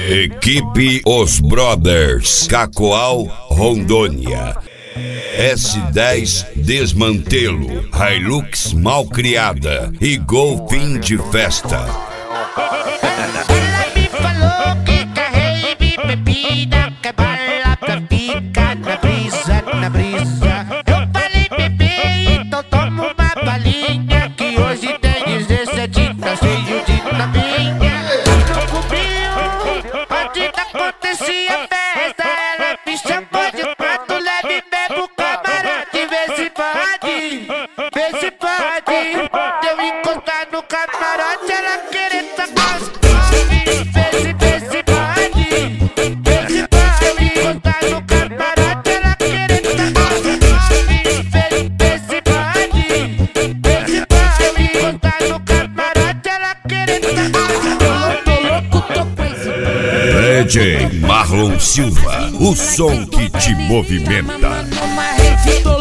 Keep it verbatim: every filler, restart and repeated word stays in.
Equipe Os Brothers, Cacoal, Rondônia. S dez Desmantelo, Hilux Malcriada e Gol Fim de Festa. Ela me falou que carrei bebida, que bala pra ficar na brisa, na brisa. Eu falei, bebê, então toma uma balinha, que hoje tem dezessete, tá cheio de novinha. Não cobriu, onde acontecia festa, ela me chamou de prato leve, bebo camarote, vê se pode, vê se pode. Eu encostar no camarote, ela querer tacar os vê se, vê se pode, vê se pode. Encostar no camarote, ela querer tacar os vê, vê se pode, vê se pode. Encostar no camarote, ela querer tacar os tô louco, tô crazy. D J Marlon Silva, o som que te movimenta. Uma rede